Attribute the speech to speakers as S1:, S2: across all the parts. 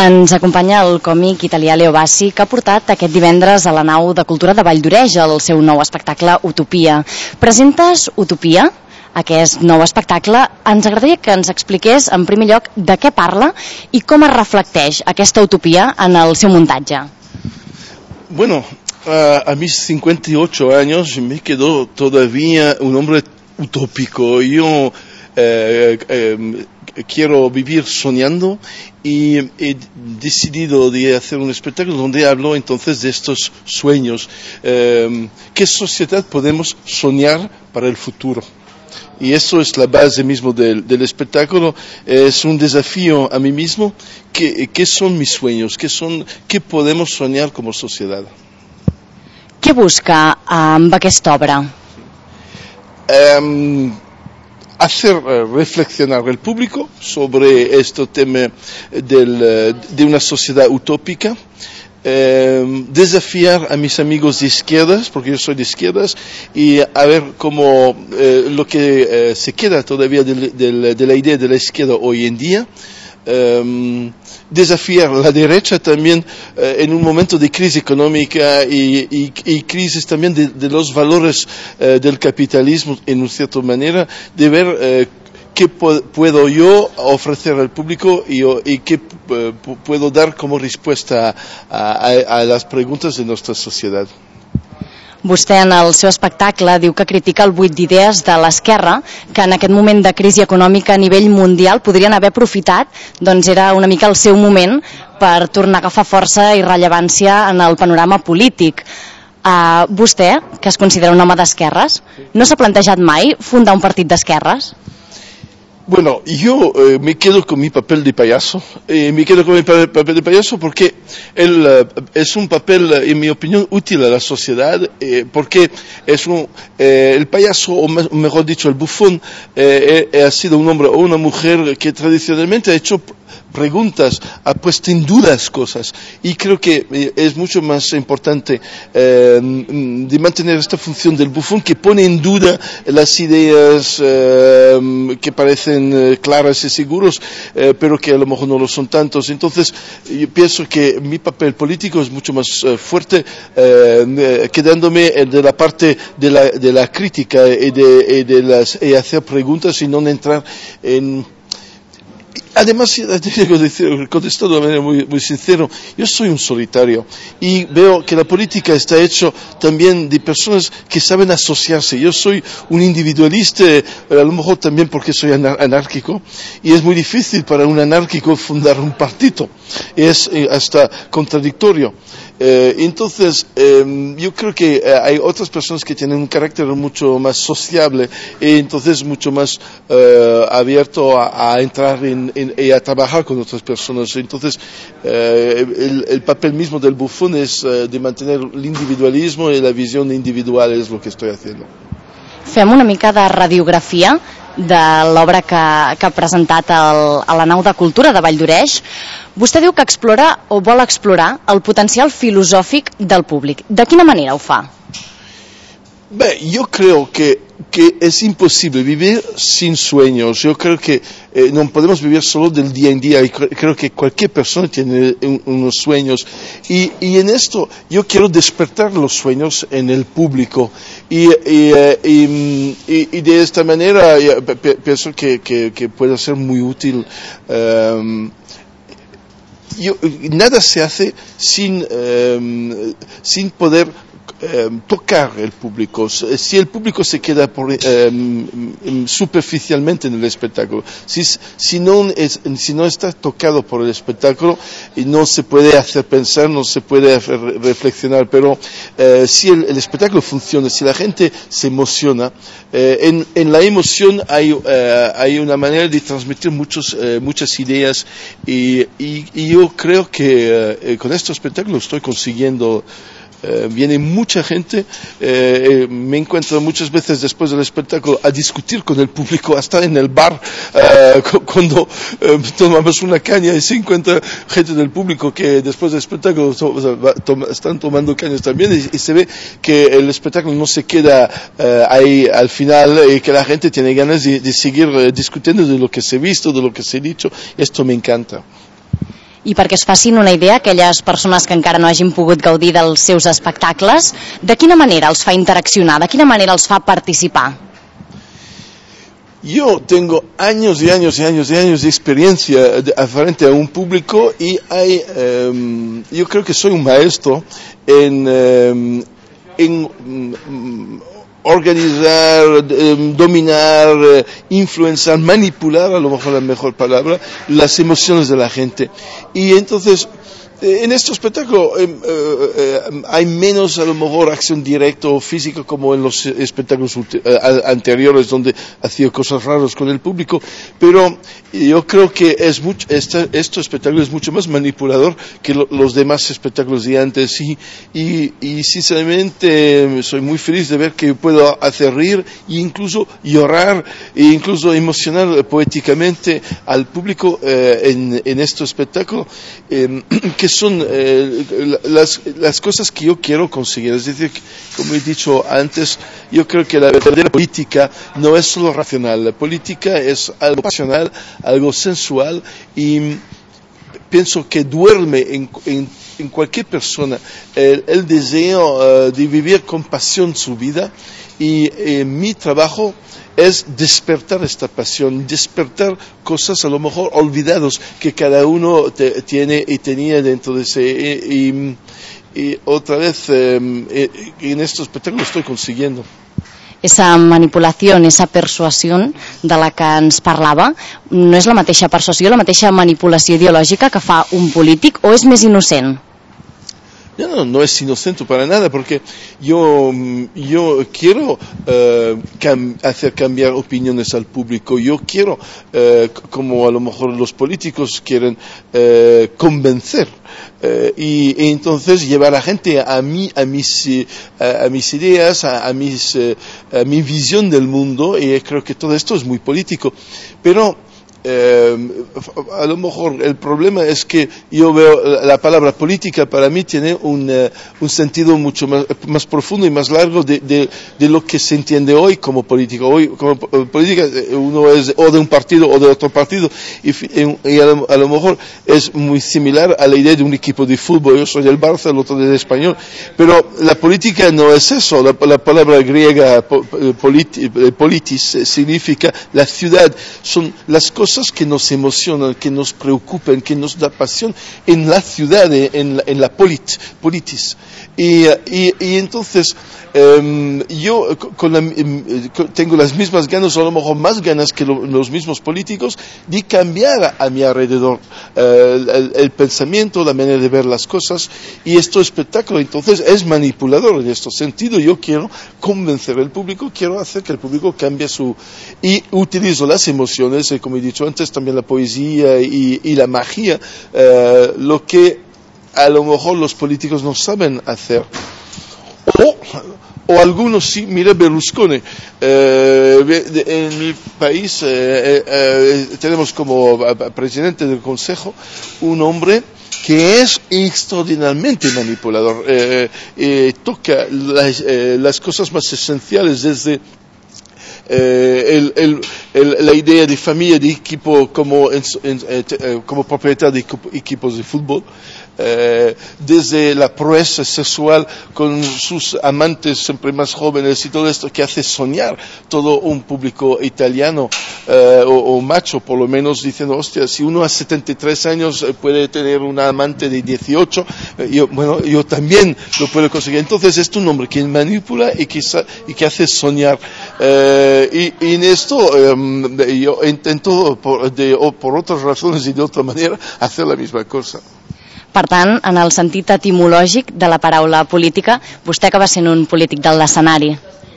S1: Ens acompanya el còmic italià Leo Bassi, que ha portat aquest divendres a la nau de Cultura de Valldoreix el seu nou espectacle Utopia. Presentes Utopia, aquest nou espectacle. Ens agradaria que ens expliqués, en primer lloc, de què parla i com es reflecteix aquesta utopia en el seu muntatge.
S2: Bueno, a mis 58 años me quedó todavía un hombre utópico. Yo quiero vivir soñando y he decidido de hacer un espectáculo donde hablo entonces de estos sueños. ¿Qué sociedad podemos soñar para el futuro? Y eso es la base mismo del espectáculo. Es un desafío a mí mismo. ¿Qué son mis sueños? ¿Qué podemos soñar como sociedad?
S1: Què busca amb aquesta obra?
S2: Hacer reflexionar al público sobre este tema de una sociedad utópica, desafiar a mis amigos de izquierdas, porque yo soy de izquierdas, y a ver cómo lo que se queda todavía de la idea de la izquierda hoy en día. Desafiar la derecha también en un momento de crisis económica y crisis también de los valores del capitalismo en una cierta manera, de ver qué puedo yo ofrecer al público y qué puedo dar como respuesta a las preguntas de nuestra sociedad.
S1: Vostè en el seu espectacle diu que critica el buit d'idees de l'esquerra, que en aquest moment de crisi econòmica a nivell mundial podrien haver aprofitat, doncs era una mica el seu moment per tornar a agafar força i rellevància en el panorama polític. Vostè, que es considera un home d'esquerres, no s'ha plantejat mai fundar un partit d'esquerres?
S2: Bueno, yo me quedo con mi papel de payaso. Me quedo con mi papel de payaso porque es un papel, en mi opinión, útil a la sociedad, porque es el payaso, o mejor dicho, el bufón, ha sido un hombre o una mujer que tradicionalmente ha hecho preguntas, ha puesto en dudas cosas, y creo que es mucho más importante de mantener esta función del bufón, que pone en duda las ideas que parecen claras y seguros, pero que a lo mejor no lo son tantos. Entonces yo pienso que mi papel político es mucho más fuerte, quedándome de la parte de la crítica y hacer preguntas y no entrar en... Además, tengo que decir, contestando de manera muy sincero, yo soy un solitario y veo que la política está hecha también de personas que saben asociarse. Yo soy un individualista, a lo mejor también porque soy anárquico, y es muy difícil para un anárquico fundar un partido. Es hasta contradictorio. Entonces, yo creo que hay otras personas que tienen un carácter mucho más sociable y entonces mucho más abierto a entrar y a trabajar con otras personas. Entonces, el papel mismo del bufón es de mantener el individualismo y la visión individual, es lo que estoy haciendo.
S1: Fem una mica de radiografia de l'obra que ha presentat a la nau de Cultura de Valldoreix. Vostè diu que explora o vol explorar el potencial filosòfic del públic. De quina manera ho fa?
S2: Bé, yo creo que es imposible vivir sin sueños. Yo creo que no podemos vivir solo del día en día, y creo que cualquier persona tiene unos sueños, y en esto yo quiero despertar los sueños en el público, y de esta manera pienso que puede ser muy útil. Nada se hace sin poder tocar el público. Si el público se queda superficialmente en el espectáculo, si no está tocado por el espectáculo, no se puede hacer pensar, no se puede hacer reflexionar. Pero si el espectáculo funciona, si la gente se emociona, en la emoción hay una manera de transmitir muchas ideas, y yo creo que con este espectáculo estoy consiguiendo. Viene mucha gente, me encuentro muchas veces después del espectáculo a discutir con el público, hasta en el bar, cuando tomamos una caña y se encuentra gente del público que después del espectáculo están tomando cañas también, y se ve que el espectáculo no se queda ahí al final, y que la gente tiene ganas de seguir discutiendo de lo que se ha visto, de lo que se ha dicho. Esto me encanta.
S1: I perquè es facin una idea, aquelles persones que encara no hagin pogut gaudir dels seus espectacles, de quina manera els fa interaccionar, de quina manera els fa participar?
S2: Yo tengo años y años y años y años de experiencia frente a un público y yo creo que soy un maestro en organizar, dominar, influenciar, manipular, a lo mejor la mejor palabra, las emociones de la gente. Y entonces, en este espectáculo hay menos, a lo mejor, acción directa o física como en los espectáculos anteriores donde hacía cosas raras con el público, pero yo creo que este espectáculo es mucho más manipulador que los demás espectáculos de antes y sinceramente soy muy feliz de ver que puedo hacer reír e incluso llorar e incluso emocionar poéticamente al público en este espectáculo que son las cosas que yo quiero conseguir. Es decir, como he dicho antes, yo creo que la verdadera política no es solo racional. La política es algo pasional, algo sensual y pienso que duerme en cualquier persona el deseo de vivir con pasión su vida y mi trabajo es despertar esta pasión, despertar cosas a lo mejor olvidados que cada uno tiene y tenía dentro de sí. Y otra vez en estos espectáculos estoy consiguiendo.
S1: Esa manipulació, esa persuasió de la que ens parlava, no és la mateixa persuasió, la mateixa manipulació ideològica que fa un polític o és més innocent?
S2: No es inocente para nada, porque yo quiero hacer cambiar opiniones al público. Yo quiero, como a lo mejor los políticos quieren, convencer. Y entonces llevar a la gente a mis ideas, a mi visión del mundo, y creo que todo esto es muy político. Pero a lo mejor el problema es que yo veo la palabra política para mí tiene un sentido mucho más profundo y más largo de lo que se entiende hoy como política. Hoy como política uno es o de un partido o de otro partido y a lo mejor es muy similar a la idea de un equipo de fútbol. Yo soy del Barça, el otro del Español, pero la política no es eso. La palabra griega politis significa la ciudad, son las cosas que nos emocionan, que nos preocupan, que nos da pasión en la ciudad, en la politis. Y entonces yo tengo las mismas ganas, o a lo mejor más ganas que los mismos políticos, de cambiar a mi alrededor el pensamiento, la manera de ver las cosas, y este espectáculo entonces es manipulador en este sentido. Yo quiero convencer al público, quiero hacer que el público cambie y utilizo las emociones, como he dicho antes, también la poesía y la magia, lo que a lo mejor los políticos no saben hacer. O algunos sí. Mira Berlusconi, en mi país tenemos como presidente del Consejo un hombre que es extraordinariamente manipulador, toca las cosas más esenciales desde la idea de familia, de equipo como propietario de equipos de fútbol, desde la proeza sexual con sus amantes siempre más jóvenes y todo esto que hace soñar todo un público italiano o macho por lo menos, diciendo, hostia, si uno a 73 años puede tener una amante de 18, yo también lo puedo conseguir. Entonces es un hombre que manipula y que hace soñar. Y en esto yo intento por otras razones y de otra manera hacer la misma cosa.
S1: Per tant, en el sentit etimològic de la paraula política, vostè acaba sent un polític de l'escenari.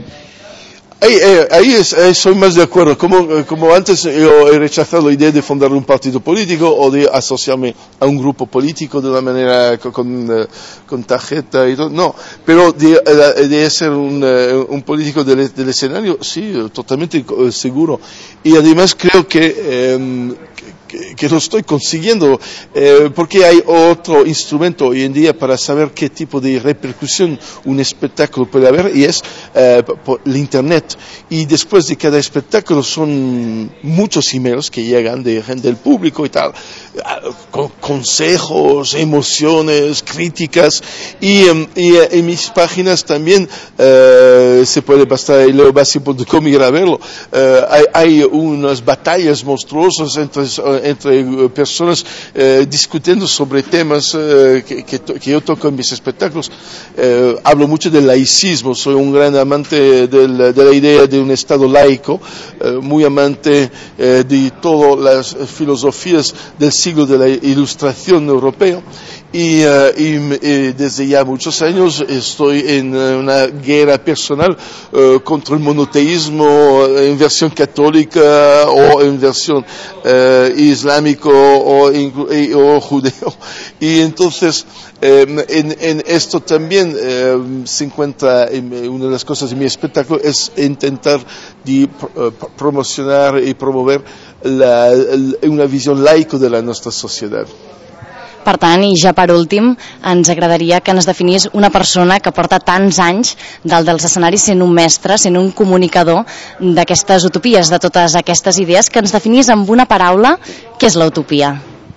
S2: Ahí soy más de acuerdo. Como antes yo he rechazado la idea de fundar un partido político o de asociarme a un grupo político de una manera con tarjeta y todo. No, pero de ser un político del escenario, sí, totalmente seguro. Y además creo que que lo estoy consiguiendo, porque hay otro instrumento hoy en día para saber qué tipo de repercusión un espectáculo puede haber, y es por el Internet. Y después de cada espectáculo son muchos emails que llegan de gente del público y tal, con consejos, emociones, críticas, y en mis páginas también se puede pasar a leobassi.com y ir a verlo. Hay unas batallas monstruosas entre personas discutiendo sobre temas que yo toco en mis espectáculos. Hablo mucho del laicismo, soy un gran amante de la idea de un Estado laico, muy amante de todas las filosofías del siglo de la Ilustración europeo. Y desde ya muchos años estoy en una guerra personal contra el monoteísmo en versión católica o en versión islámico o judeo. Y entonces en esto también se encuentra una de las cosas de mi espectáculo, es intentar promocionar y promover una visión laica de la nuestra sociedad.
S1: Per tant, i ja per últim, ens agradaria que ens definís una persona que porta tants anys dalt dels escenaris sent un mestre, sent un comunicador d'aquestes utopies, de totes aquestes idees, que ens definís amb una paraula què és la utopia.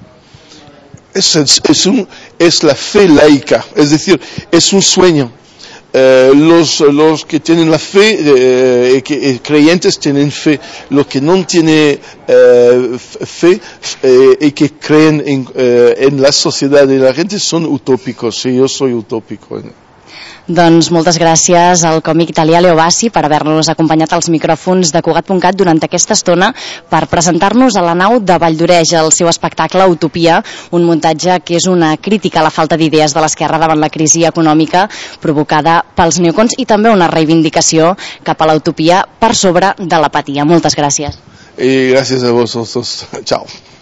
S2: Es la fe laica, es decir, es un sueño. Los que tienen la fe, creyentes tienen fe. Los que no tienen fe y que creen en la sociedad de la gente son utópicos, y yo soy utópico.
S1: Doncs moltes gràcies al còmic italià Leo Bassi per haver-nos acompanyat als micròfons de Cugat.cat durant aquesta estona per presentar-nos a la nau de Valldoreix el seu espectacle Utopia, un muntatge que és una crítica a la falta d'idees de l'esquerra davant la crisi econòmica provocada pels neocons i també una reivindicació cap a la utopia per sobre de l'apatia. Moltes gràcies.
S2: Y gracias a vosotros. Chao.